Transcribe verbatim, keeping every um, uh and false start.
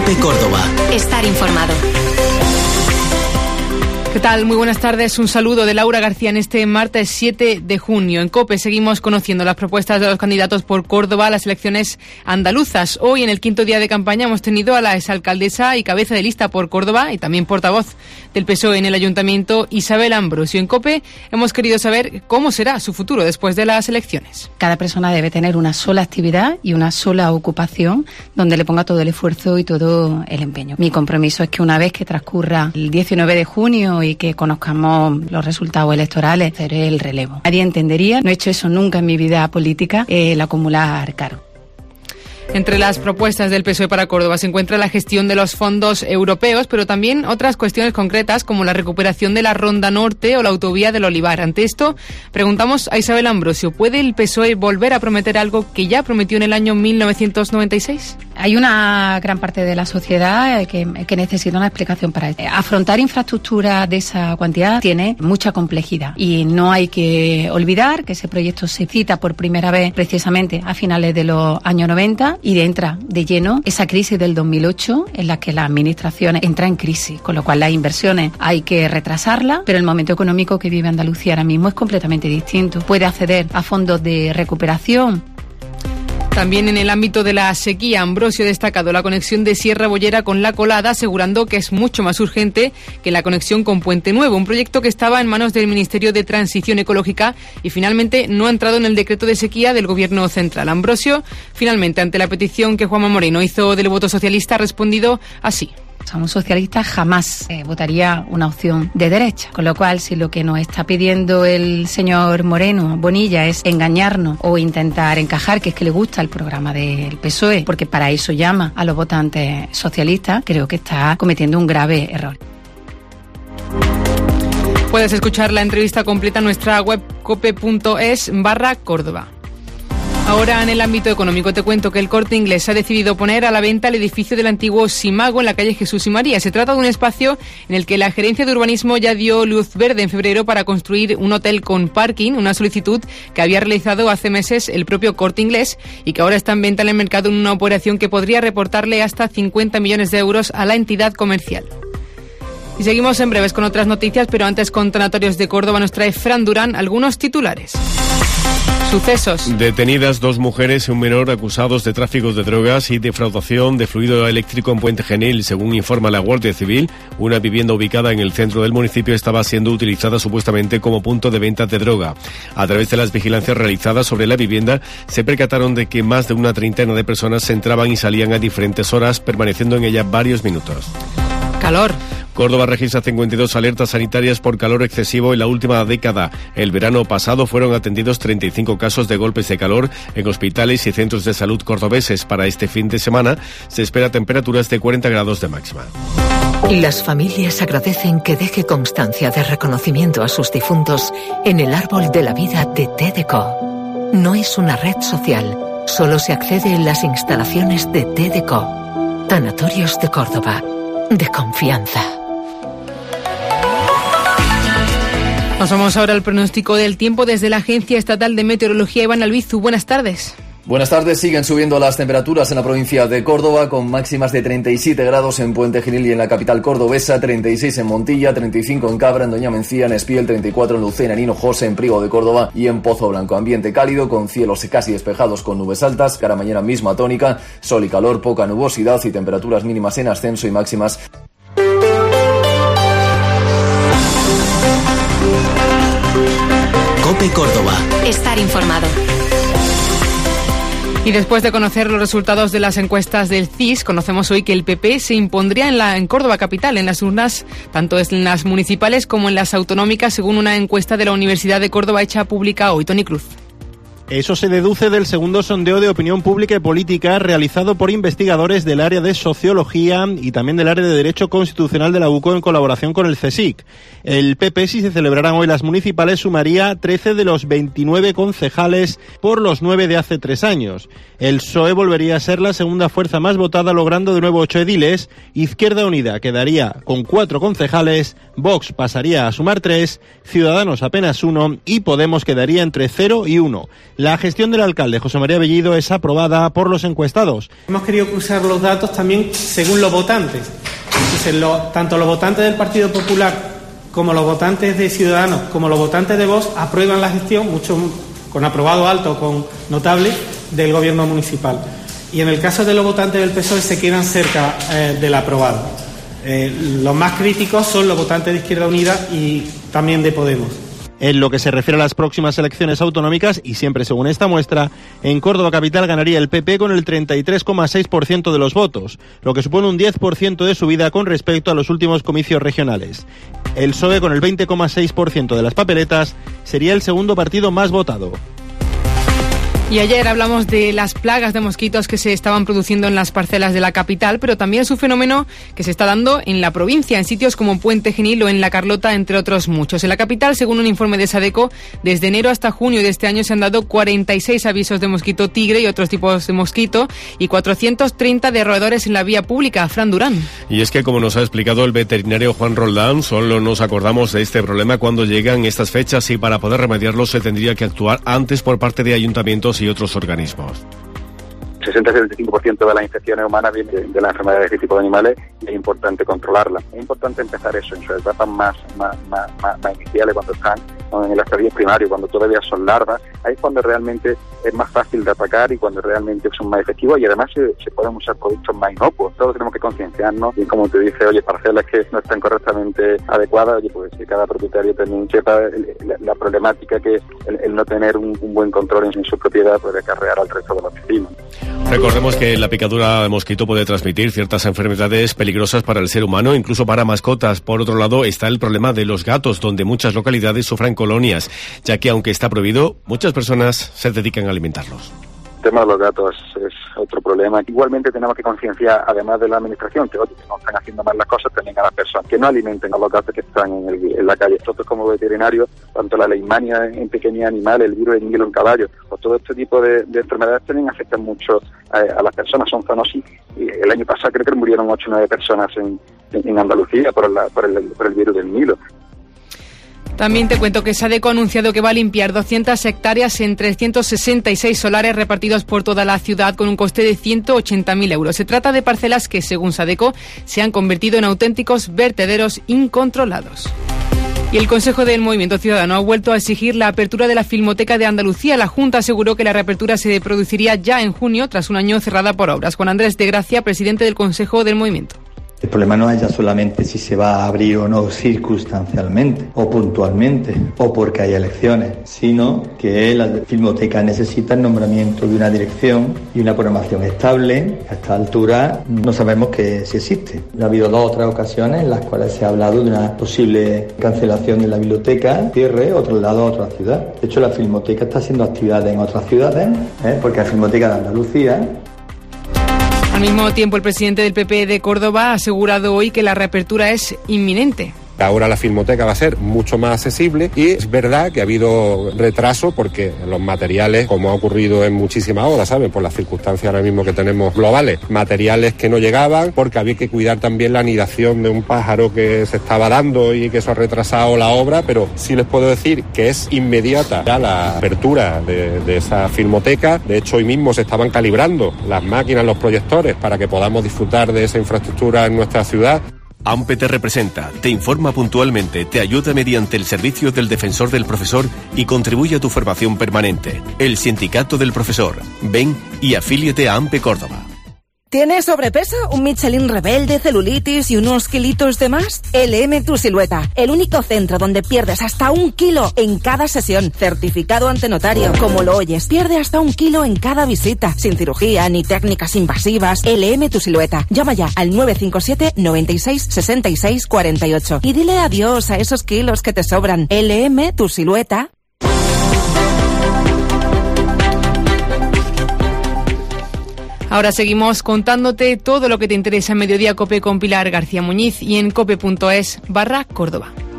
COPE Córdoba. Estar informado. ¿Qué tal? Muy buenas tardes. Un saludo de Laura García en este martes siete de junio. En COPE seguimos conociendo las propuestas de los candidatos por Córdoba a las elecciones andaluzas. Hoy, en el quinto día de campaña, hemos tenido a la exalcaldesa y cabeza de lista por Córdoba y también portavoz del P S O E en el ayuntamiento, Isabel Ambrosio. En COPE hemos querido saber cómo será su futuro después de las elecciones. Cada persona debe tener una sola actividad y una sola ocupación donde le ponga todo el esfuerzo y todo el empeño. Mi compromiso es que una vez que transcurra el diecinueve de junio y que conozcamos los resultados electorales, seré el relevo. Nadie entendería, no he hecho eso nunca en mi vida política, el acumular cargos. Entre las propuestas del P S O E para Córdoba se encuentra la gestión de los fondos europeos, pero también otras cuestiones concretas como la recuperación de la Ronda Norte o la autovía del Olivar. Ante esto, preguntamos a Isabel Ambrosio, ¿puede el P S O E volver a prometer algo que ya prometió en el año mil novecientos noventa y seis? Hay una gran parte de la sociedad que, que necesita una explicación para esto. Afrontar infraestructura de esa cuantía tiene mucha complejidad y no hay que olvidar que ese proyecto se cita por primera vez precisamente a finales de los años noventa y entra de lleno esa crisis del dos mil ocho en la que las administraciones entran en crisis, con lo cual las inversiones hay que retrasarlas, pero el momento económico que vive Andalucía ahora mismo es completamente distinto. Puede acceder a fondos de recuperación. También en el ámbito de la sequía, Ambrosio ha destacado la conexión de Sierra Bollera con La Colada, asegurando que es mucho más urgente que la conexión con Puente Nuevo, un proyecto que estaba en manos del Ministerio de Transición Ecológica y finalmente no ha entrado en el decreto de sequía del Gobierno central. Ambrosio, finalmente, ante la petición que Juanma Moreno hizo del voto socialista, ha respondido así. O un socialista jamás eh, votaría una opción de derecha, con lo cual si lo que nos está pidiendo el señor Moreno Bonilla es engañarnos o intentar encajar, que es que le gusta el programa del P S O E, porque para eso llama a los votantes socialistas, creo que está cometiendo un grave error. Puedes escuchar la entrevista completa en nuestra web cope.es barra Córdoba. Ahora, en el ámbito económico, te cuento que el Corte Inglés ha decidido poner a la venta el edificio del antiguo Simago en la calle Jesús y María. Se trata de un espacio en el que la Gerencia de Urbanismo ya dio luz verde en febrero para construir un hotel con parking, una solicitud que había realizado hace meses el propio Corte Inglés y que ahora está en venta en el mercado en una operación que podría reportarle hasta cincuenta millones de euros a la entidad comercial. Y seguimos en breves con otras noticias, pero antes con Tanatorios de Córdoba nos trae Fran Durán algunos titulares. Sucesos. Detenidas dos mujeres y un menor acusados de tráfico de drogas y defraudación de fluido eléctrico en Puente Genil. Según informa la Guardia Civil, una vivienda ubicada en el centro del municipio estaba siendo utilizada supuestamente como punto de venta de droga. A través de las vigilancias realizadas sobre la vivienda, se percataron de que más de una treintena de personas entraban y salían a diferentes horas, permaneciendo en ella varios minutos. Calor. Córdoba registra cincuenta y dos alertas sanitarias por calor excesivo en la última década. El verano pasado fueron atendidos treinta y cinco casos de golpes de calor en hospitales y centros de salud cordobeses. Para este fin de semana se espera temperaturas de cuarenta grados de máxima. Las familias agradecen que deje constancia de reconocimiento a sus difuntos en el árbol de la vida de TEDeco. No es una red social, solo se accede en las instalaciones de TEDeco. Tanatorios de Córdoba, de confianza. Pasamos ahora al pronóstico del tiempo desde la Agencia Estatal de Meteorología. Iván Albizu, buenas tardes. Buenas tardes. Siguen subiendo las temperaturas en la provincia de Córdoba, con máximas de treinta y siete grados en Puente Genil y en la capital cordobesa, treinta y seis en Montilla, treinta y cinco en Cabra, en Doña Mencía, en Espiel, treinta y cuatro en Lucena, en Hinojosa, en Priego de Córdoba y en Pozo Blanco. Ambiente cálido, con cielos casi despejados con nubes altas, cara mañana misma tónica, sol y calor, poca nubosidad y temperaturas mínimas en ascenso y máximas. COPE Córdoba. Estar informado. Y después de conocer los resultados de las encuestas del C I S, conocemos hoy que el P P se impondría en, la, en Córdoba capital, en las urnas, tanto en las municipales como en las autonómicas, según una encuesta de la Universidad de Córdoba hecha pública hoy. Tony Cruz. Eso se deduce del segundo sondeo de opinión pública y política realizado por investigadores del área de Sociología y también del área de Derecho Constitucional de la U C O en colaboración con el CSIC. El P P, si se celebraran hoy las municipales, sumaría trece de los veintinueve concejales por los nueve de hace tres años. El P S O E volvería a ser la segunda fuerza más votada, logrando de nuevo ocho ediles. Izquierda Unida quedaría con cuatro concejales, Vox pasaría a sumar tres, Ciudadanos apenas uno y Podemos quedaría entre cero y uno. La gestión del alcalde José María Bellido es aprobada por los encuestados. Hemos querido cruzar los datos también según los votantes. Entonces, lo, tanto los votantes del Partido Popular como los votantes de Ciudadanos, como los votantes de Vox, aprueban la gestión, mucho con aprobado alto, con notable, del gobierno municipal. Y en el caso de los votantes del P S O E se quedan cerca eh, del aprobado. Eh, los más críticos son los votantes de Izquierda Unida y también de Podemos. En lo que se refiere a las próximas elecciones autonómicas, y siempre según esta muestra, en Córdoba capital ganaría el P P con el treinta y tres coma seis por ciento de los votos, lo que supone un diez por ciento de subida con respecto a los últimos comicios regionales. El P S O E, con el veinte coma seis por ciento de las papeletas, sería el segundo partido más votado. Y ayer hablamos de las plagas de mosquitos que se estaban produciendo en las parcelas de la capital, pero también es un fenómeno que se está dando en la provincia, en sitios como Puente Genil o en La Carlota, entre otros muchos. En la capital, según un informe de Sadeco, desde enero hasta junio de este año se han dado cuarenta y seis avisos de mosquito tigre y otros tipos de mosquito y cuatrocientos treinta de roedores en la vía pública. Fran Durán. Y es que, como nos ha explicado el veterinario Juan Roldán, solo nos acordamos de este problema cuando llegan estas fechas y para poder remediarlo se tendría que actuar antes por parte de ayuntamientos y otros organismos. sesenta a setenta y cinco por ciento de las infecciones humanas vienen de, de las enfermedades de este tipo de animales y es importante controlarlas. Es importante empezar eso en sus etapas más, más, más, más, más iniciales, cuando están en el estadio primario, cuando todavía son larvas. Ahí es cuando realmente es más fácil de atacar y cuando realmente son más efectivos y además se, se pueden usar productos más inocuos. Todos tenemos que concienciarnos y, como te dice, oye, parcelas que no están correctamente adecuadas, oye, pues que cada propietario también sepa el, la, la problemática que el, el no tener un, un buen control en, en su propiedad puede acarrear al resto de los vecinos. Recordemos que la picadura de mosquito puede transmitir ciertas enfermedades peligrosas para el ser humano, incluso para mascotas. Por otro lado, está el problema de los gatos, donde muchas localidades sufren colonias, ya que aunque está prohibido, muchas personas se dedican a alimentarlos. El tema de los gatos es otro problema. Igualmente tenemos que concienciar, además de la administración, que, oye, que no están haciendo mal las cosas, también a las personas, que no alimenten a los gatos que están en, el, en la calle. Nosotros como veterinarios, tanto la leishmania en pequeños animales, el virus de Nilo en caballos, o todo este tipo de, de enfermedades también afectan mucho a, a las personas, son zoonosis. Y el año pasado creo que murieron ocho o nueve personas en, en Andalucía por, la, por, el, por el virus del Nilo. También te cuento que Sadeco ha anunciado que va a limpiar doscientas hectáreas en trescientos sesenta y seis solares repartidos por toda la ciudad con un coste de ciento ochenta mil euros. Se trata de parcelas que, según Sadeco, se han convertido en auténticos vertederos incontrolados. Y el Consejo del Movimiento Ciudadano ha vuelto a exigir la apertura de la Filmoteca de Andalucía. La Junta aseguró que la reapertura se produciría ya en junio, tras un año cerrada por obras. Juan Andrés de Gracia, presidente del Consejo del Movimiento. El problema no es ya solamente si se va a abrir o no circunstancialmente o puntualmente o porque hay elecciones, sino que la Filmoteca necesita el nombramiento de una dirección y una programación estable. A esta altura no sabemos que si existe. Ha habido dos o tres ocasiones en las cuales se ha hablado de una posible cancelación de la biblioteca, cierre o traslado a otra ciudad. De hecho, la Filmoteca está haciendo actividades en otras ciudades, ¿eh? porque la Filmoteca de Andalucía. Al mismo tiempo, el presidente del P P de Córdoba ha asegurado hoy que la reapertura es inminente. Ahora la Filmoteca va a ser mucho más accesible y es verdad que ha habido retraso porque los materiales, como ha ocurrido en muchísimas obras, ¿saben? Por las circunstancias ahora mismo que tenemos globales, materiales que no llegaban porque había que cuidar también la anidación de un pájaro que se estaba dando y que eso ha retrasado la obra, pero sí les puedo decir que es inmediata ya la apertura de, de esa Filmoteca. De hecho, hoy mismo se estaban calibrando las máquinas, los proyectores para que podamos disfrutar de esa infraestructura en nuestra ciudad. AMPE te representa, te informa puntualmente, te ayuda mediante el servicio del defensor del profesor y contribuye a tu formación permanente. El Sindicato del Profesor. Ven y afíliate a AMPE Córdoba. ¿Tienes sobrepeso, un Michelin rebelde, celulitis y unos kilitos de más? L M Tu Silueta, el único centro donde pierdes hasta un kilo en cada sesión. Certificado ante notario. Como lo oyes, pierde hasta un kilo en cada visita. Sin cirugía ni técnicas invasivas. L M Tu Silueta. Llama ya al nueve cinco siete, noventa y seis, sesenta y seis, cuarenta y ocho y dile adiós a esos kilos que te sobran. L M Tu Silueta. Ahora seguimos contándote todo lo que te interesa en Mediodía Cope con Pilar García Muñiz y en cope punto es barra Córdoba.